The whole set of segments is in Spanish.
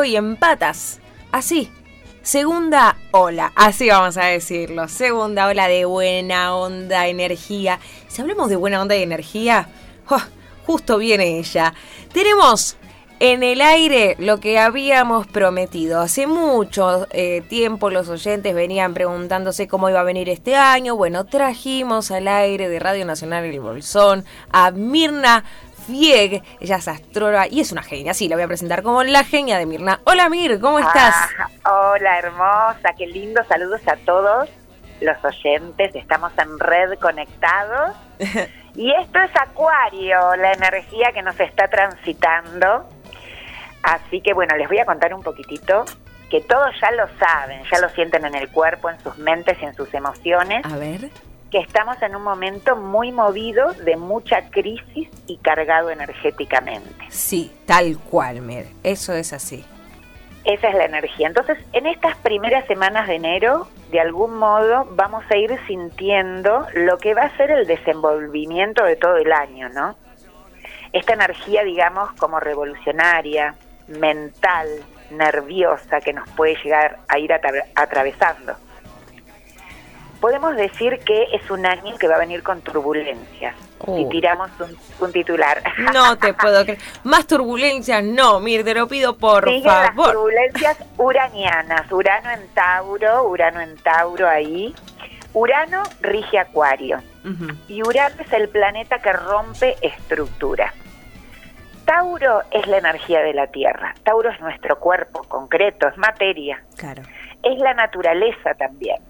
Acuario y en patas. Así. Segunda ola, así vamos a decirlo. Segunda ola de buena onda, energía. Si hablamos de buena onda y energía, justo viene ella. Tenemos en el aire lo que habíamos prometido. Hace mucho tiempo los oyentes venían preguntándose cómo iba a venir este año. Bueno, trajimos al aire de Radio Nacional El Bolsón a Mirna Fieg. Ella es astróloga y es una genia. Sí, la voy a presentar como la genia de Mirna. Hola Mir, ¿cómo estás? Hola, hermosa, qué lindo. Saludos a todos los oyentes. Estamos en red conectados. Y esto es Acuario, la energía que nos está transitando. Así que bueno, les voy a contar un poquitito, que todos ya lo saben, ya lo sienten en el cuerpo, en sus mentes y en sus emociones. A ver. Que estamos en un momento muy movido, de mucha crisis y cargado energéticamente. Sí, tal cual, Mir. Eso es así. Esa es la energía. Entonces, en estas primeras semanas de enero, de algún modo, vamos a ir sintiendo lo que va a ser el desenvolvimiento de todo el año, ¿no? Esta energía, digamos, como revolucionaria, mental, nerviosa, que nos puede llegar a ir atravesando. Podemos decir que es un año que va a venir con turbulencias. Si tiramos un titular. No te puedo creer. Más turbulencias, no, Mir, te lo pido por Siguen favor. Las turbulencias uranianas. Urano en Tauro ahí. Urano rige Acuario. Uh-huh. Y Urano es el planeta que rompe estructuras. Tauro es la energía de la Tierra. Tauro es nuestro cuerpo concreto, es materia. Claro. Es la naturaleza también.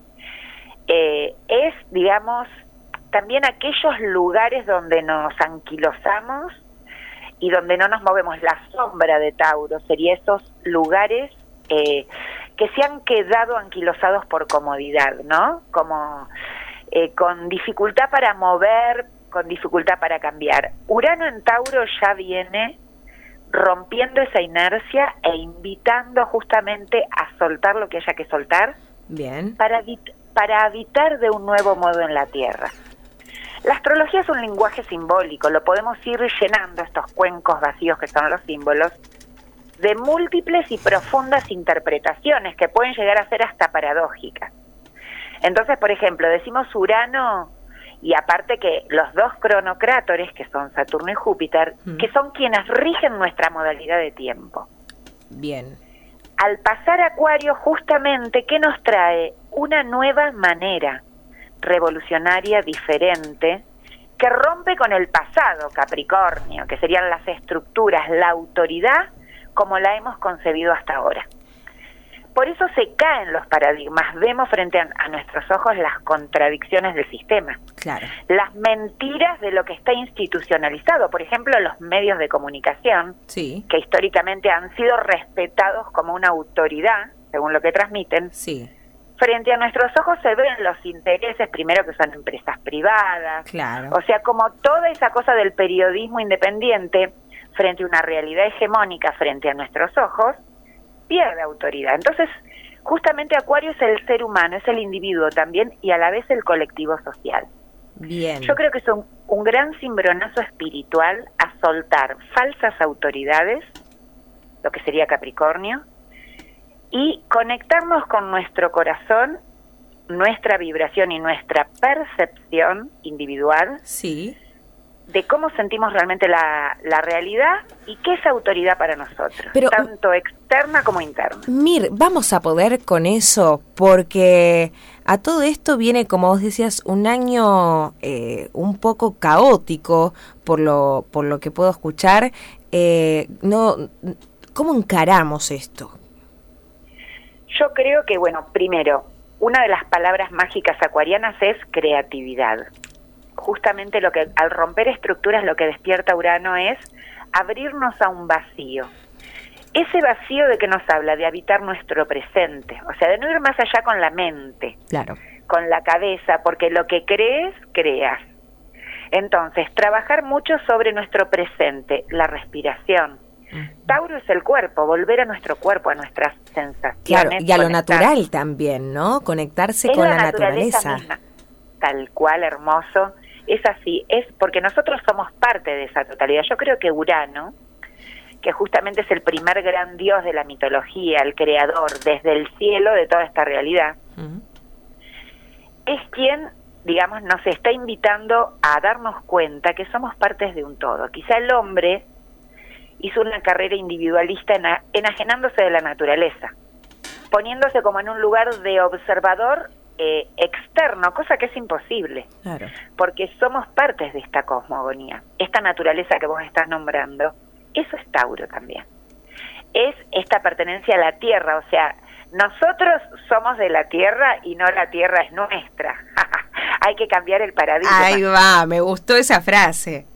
Es, digamos, también aquellos lugares donde nos anquilosamos y donde no nos movemos. La sombra de Tauro sería esos lugares que se han quedado anquilosados por comodidad, ¿no? Como con dificultad para mover, con dificultad para cambiar. Urano en Tauro ya viene rompiendo esa inercia e invitando justamente a soltar lo que haya que soltar. Bien. Para habitar de un nuevo modo en la Tierra. La astrología es un lenguaje simbólico, lo podemos ir llenando, estos cuencos vacíos que son los símbolos, de múltiples y profundas interpretaciones que pueden llegar a ser hasta paradójicas. Entonces, por ejemplo, decimos Urano, y aparte que los dos cronocrátores, que son Saturno y Júpiter, que son quienes rigen nuestra modalidad de tiempo. Bien. Al pasar a Acuario, justamente, ¿qué nos trae? Una nueva manera revolucionaria, diferente, que rompe con el pasado, Capricornio, que serían las estructuras, la autoridad, como la hemos concebido hasta ahora. Por eso se caen los paradigmas, vemos frente a nuestros ojos las contradicciones del sistema, claro, las mentiras de lo que está institucionalizado, por ejemplo, los medios de comunicación, sí, que históricamente han sido respetados como una autoridad, según lo que transmiten. Sí. Frente a nuestros ojos se ven los intereses, primero que son empresas privadas, claro, o sea, como toda esa cosa del periodismo independiente, frente a una realidad hegemónica frente a nuestros ojos, pierde autoridad. Entonces, justamente Acuario es el ser humano, es el individuo también, y a la vez el colectivo social. Bien. Yo creo que es un gran cimbronazo espiritual a soltar falsas autoridades, lo que sería Capricornio, y conectarnos con nuestro corazón, nuestra vibración y nuestra percepción individual, sí, de cómo sentimos realmente la realidad y qué es autoridad para nosotros, pero, tanto externa como interna. Mir, vamos a poder con eso, porque a todo esto viene, como vos decías, un año un poco caótico, por lo que puedo escuchar. ¿Cómo encaramos esto? Yo creo que, bueno, primero, una de las palabras mágicas acuarianas es creatividad. Justamente lo que al romper estructuras lo que despierta Urano es abrirnos a un vacío. Ese vacío de que nos habla, de habitar nuestro presente, o sea, de no ir más allá con la mente, claro, con la cabeza, porque lo que crees, creas. Entonces, trabajar mucho sobre nuestro presente, la respiración. Tauro es el cuerpo, volver a nuestro cuerpo, a nuestras sensaciones. Claro, y a lo natural también, ¿no? Conectarse con la naturaleza. Misma. Tal cual, hermoso. Es así, es porque nosotros somos parte de esa totalidad. Yo creo que Urano, que justamente es el primer gran dios de la mitología, el creador desde el cielo de toda esta realidad, es quien, digamos, nos está invitando a darnos cuenta que somos partes de un todo. Quizá el hombre hizo una carrera individualista enajenándose de la naturaleza, poniéndose como en un lugar de observador externo, cosa que es imposible, claro, porque somos partes de esta cosmogonía. Esta naturaleza que vos estás nombrando, eso es Tauro también. Es esta pertenencia a la tierra, o sea, nosotros somos de la tierra y no la tierra es nuestra. Hay que cambiar el paradigma. Ahí va, me gustó esa frase.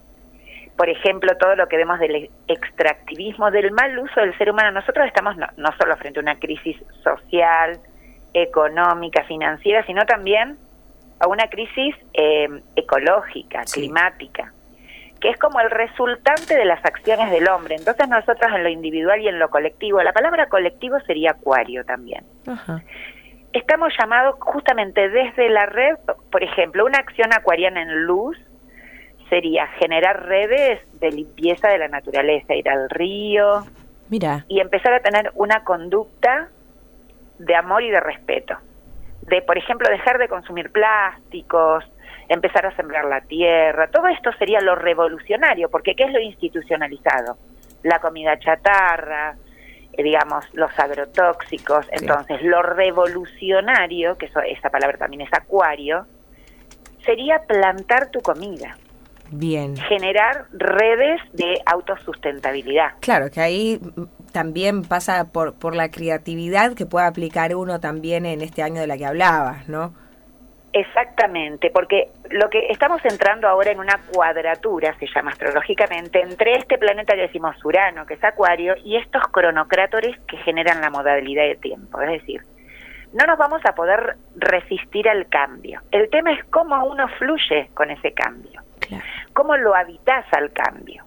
Por ejemplo, todo lo que vemos del extractivismo, del mal uso del ser humano. Nosotros estamos no solo frente a una crisis social, económica, financiera, sino también a una crisis ecológica, sí, climática, que es como el resultante de las acciones del hombre. Entonces nosotros en lo individual y en lo colectivo, la palabra colectivo sería Acuario también. Ajá. Estamos llamados justamente desde la red, por ejemplo, una acción acuariana en luz sería generar redes de limpieza de la naturaleza, ir al río, mira, y empezar a tener una conducta de amor y de respeto. De, por ejemplo, dejar de consumir plásticos, empezar a sembrar la tierra. Todo esto sería lo revolucionario, porque ¿qué es lo institucionalizado? La comida chatarra, digamos, los agrotóxicos. Sí. Entonces, lo revolucionario, que esa palabra también es Acuario, sería plantar tu comida. Bien. Generar redes de autosustentabilidad. Claro, que ahí también pasa por la creatividad que puede aplicar uno también en este año de la que hablabas, ¿no? Exactamente, porque lo que estamos entrando ahora en una cuadratura, se llama astrológicamente, entre este planeta que decimos Urano, que es Acuario, y estos cronocrátores que generan la modalidad de tiempo. Es decir, no nos vamos a poder resistir al cambio. El tema es cómo uno fluye con ese cambio. Claro. ¿Cómo lo habitas al cambio?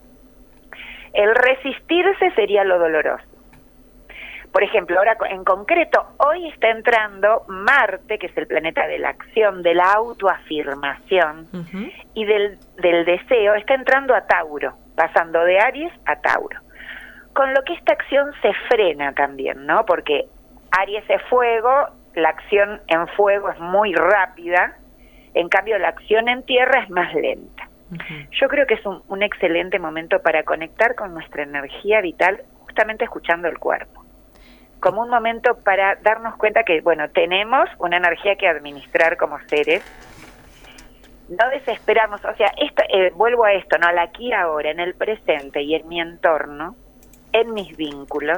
El resistirse sería lo doloroso. Por ejemplo, ahora en concreto, hoy está entrando Marte, que es el planeta de la acción, de la autoafirmación y del deseo, está entrando a Tauro, pasando de Aries a Tauro. Con lo que esta acción se frena también, ¿no? Porque Aries es fuego, la acción en fuego es muy rápida, en cambio la acción en tierra es más lenta. Yo creo que es un excelente momento para conectar con nuestra energía vital, justamente escuchando el cuerpo. Como un momento para darnos cuenta que, bueno, tenemos una energía que administrar como seres. No desesperamos, o sea, vuelvo a esto, ¿no? Al aquí y ahora, en el presente y en mi entorno, en mis vínculos,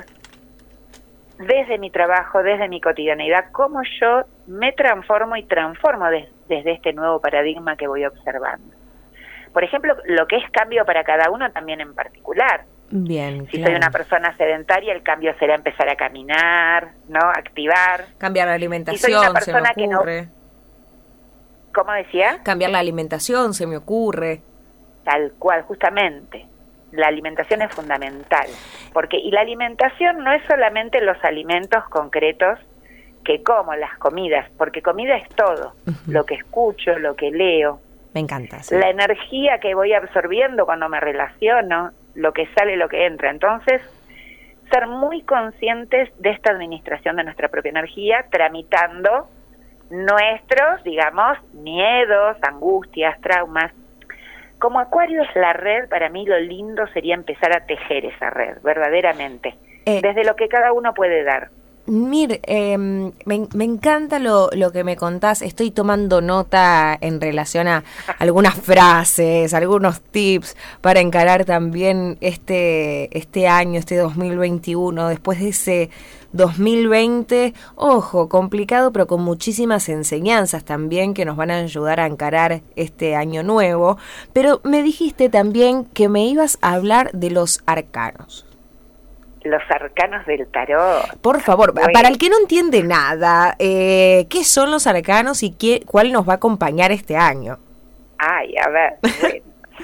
desde mi trabajo, desde mi cotidianeidad, cómo yo me transformo y transformo desde este nuevo paradigma que voy observando. Por ejemplo, lo que es cambio para cada uno también en particular. Bien, si soy una persona sedentaria, el cambio será empezar a caminar, ¿no? Activar. Cambiar la alimentación, si soy una persona se me ocurre. Que no... ¿Cómo decía? Cambiar la alimentación, se me ocurre. Tal cual, justamente. La alimentación es fundamental. Y la alimentación no es solamente los alimentos concretos que como, las comidas, porque comida es todo. Lo que escucho, lo que leo. Me encanta. Sí. La energía que voy absorbiendo cuando me relaciono, lo que sale, lo que entra. Entonces, ser muy conscientes de esta administración de nuestra propia energía, tramitando nuestros, digamos, miedos, angustias, traumas. Como Acuario es la red, para mí lo lindo sería empezar a tejer esa red, verdaderamente, desde lo que cada uno puede dar. Mir, me encanta lo que me contás. Estoy tomando nota en relación a algunas frases, algunos tips para encarar también este año, este 2021, después de ese 2020, ojo, complicado, pero con muchísimas enseñanzas también que nos van a ayudar a encarar este año nuevo. Pero me dijiste también que me ibas a hablar de los arcanos. Los arcanos del tarot. Por favor, bueno, para el que no entiende nada, ¿qué son los arcanos y cuál nos va a acompañar este año? Ay, a ver, bueno.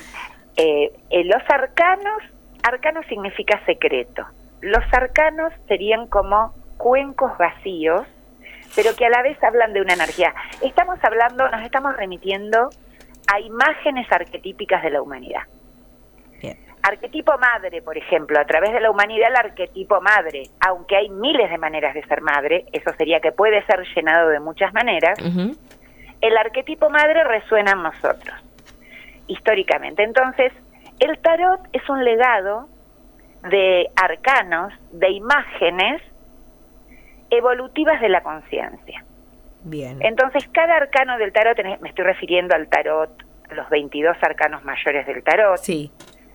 Los arcanos significa secreto. Los arcanos serían como cuencos vacíos, pero que a la vez hablan de una energía. Nos estamos remitiendo a imágenes arquetípicas de la humanidad. Bien. arquetipo madre, por ejemplo, a través de la humanidad el arquetipo madre, aunque hay miles de maneras de ser madre, eso sería que puede ser llenado de muchas maneras, el arquetipo madre resuena en nosotros, históricamente. Entonces, el tarot es un legado de arcanos, de imágenes evolutivas de la conciencia. Bien. Entonces, cada arcano del tarot, me estoy refiriendo al tarot, los 22 arcanos mayores del tarot, Sí.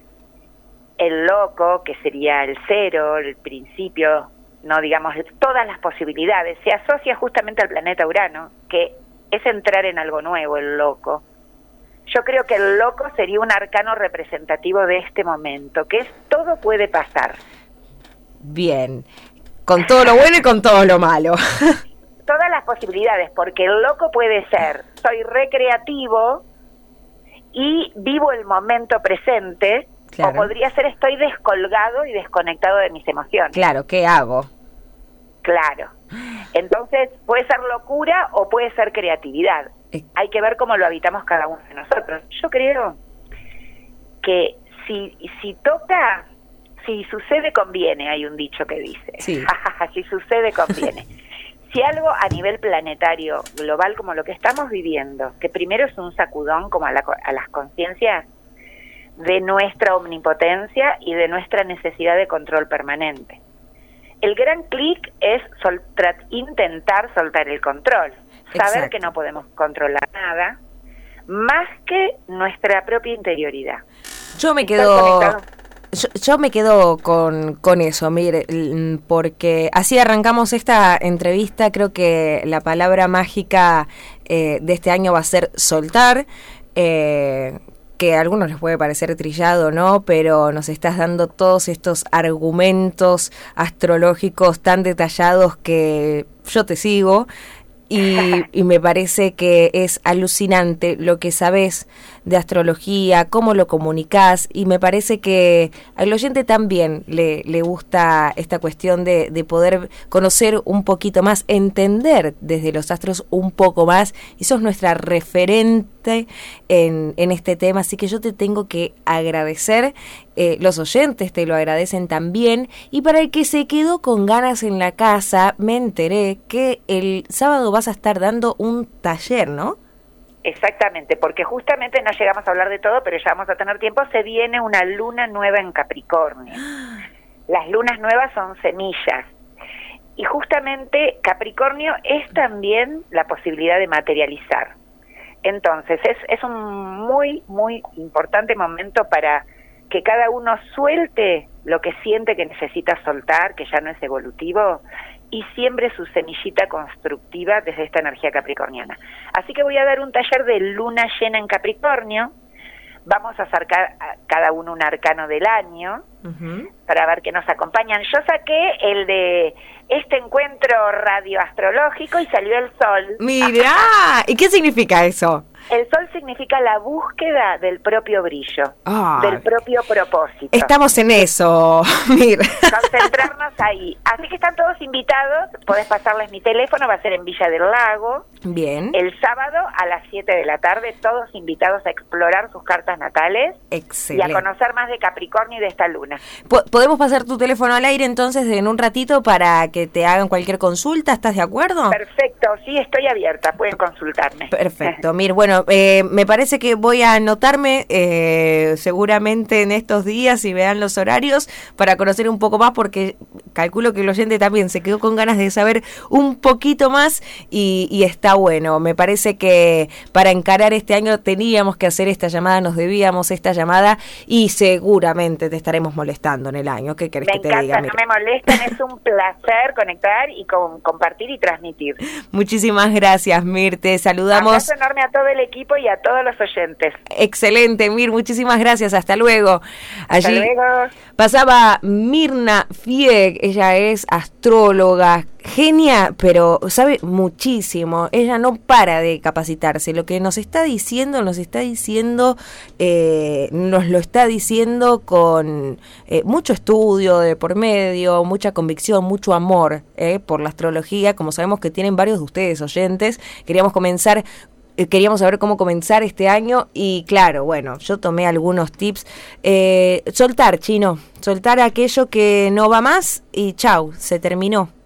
el loco, que sería el cero, el principio, no digamos, todas las posibilidades, se asocia justamente al planeta Urano, que es entrar en algo nuevo, el loco. Yo creo que el loco sería un arcano representativo de este momento, que es todo puede pasar. Bien. Con todo lo bueno y con todo lo malo. Todas las posibilidades, porque el loco puede ser, soy recreativo y vivo el momento presente, Claro. o podría ser estoy descolgado y desconectado de mis emociones. Claro, ¿qué hago? Claro. Entonces, puede ser locura o puede ser creatividad. Hay que ver cómo lo habitamos cada uno de nosotros. Yo creo que si toca, si sucede conviene, hay un dicho que dice. Sí. Si sucede conviene. Si algo a nivel planetario, global, como lo que estamos viviendo, que primero es un sacudón como a las conciencias de nuestra omnipotencia y de nuestra necesidad de control permanente. El gran clic es intentar soltar el control, saber Exacto. que no podemos controlar nada más que nuestra propia interioridad. Yo me Estar quedo... conectado. Yo me quedo con eso, mire, porque así arrancamos esta entrevista. Creo que la palabra mágica de este año va a ser soltar, que a algunos les puede parecer trillado, ¿no? Pero nos estás dando todos estos argumentos astrológicos tan detallados que yo te sigo. Y me parece que es alucinante lo que sabes de astrología, cómo lo comunicás, y me parece que al oyente también le gusta esta cuestión de poder conocer un poquito más, entender desde los astros un poco más, y sos nuestra referente en este tema, así que yo te tengo que agradecer, los oyentes te lo agradecen también, y para el que se quedó con ganas en la casa, me enteré que el sábado vas a estar dando un taller, ¿no? Exactamente, porque justamente no llegamos a hablar de todo, pero ya vamos a tener tiempo. Se viene una luna nueva en Capricornio. Las lunas nuevas son semillas. Y justamente Capricornio es también la posibilidad de materializar. Entonces es un muy, muy importante momento para que cada uno suelte lo que siente que necesita soltar, que ya no es evolutivo, y siembre su semillita constructiva desde esta energía capricorniana. Así que voy a dar un taller de luna llena en Capricornio. Vamos a sacar a cada uno un arcano del año para ver qué nos acompañan. Yo saqué el de este encuentro radioastrológico y salió el sol. ¡Mirá! ¿Y qué significa eso? El sol significa la búsqueda del propio brillo, del propio propósito. Estamos en eso, mira. Concentrarnos ahí. Así que están todos invitados, podés pasarles mi teléfono, va a ser en Villa del Lago. Bien. El sábado a las 7 de la tarde, todos invitados a explorar sus cartas natales. Excelente. Y a conocer más de Capricornio y de esta luna. ¿Podemos pasar tu teléfono al aire entonces en un ratito para que te hagan cualquier consulta? ¿Estás de acuerdo? Perfecto, sí, estoy abierta, pueden consultarme. Perfecto, Mir, bueno, me parece que voy a anotarme seguramente en estos días y vean los horarios para conocer un poco más, porque calculo que el oyente también se quedó con ganas de saber un poquito más y está bueno. Me parece que para encarar este año teníamos que hacer esta llamada, nos debíamos esta llamada y seguramente te estaremos molestando en el año. ¿Qué querés que te diga? Me encanta, no me molesten, es un placer conectar y compartir y transmitir. Muchísimas gracias, Mir, te saludamos. Un abrazo enorme a todo el equipo y a todos los oyentes. Excelente, Mir, muchísimas gracias, hasta luego. Hasta luego. Pasaba Mirna Fieg, ella es astróloga, genia, pero sabe muchísimo, ella no para de capacitarse, lo que nos está diciendo, nos lo está diciendo con mucho estudio de por medio, mucha convicción, mucho amor por la astrología, como sabemos que tienen varios de ustedes oyentes. Queríamos comenzar queríamos saber cómo comenzar este año y claro, bueno, yo tomé algunos tips. Soltar, Chino, soltar aquello que no va más y chau, se terminó.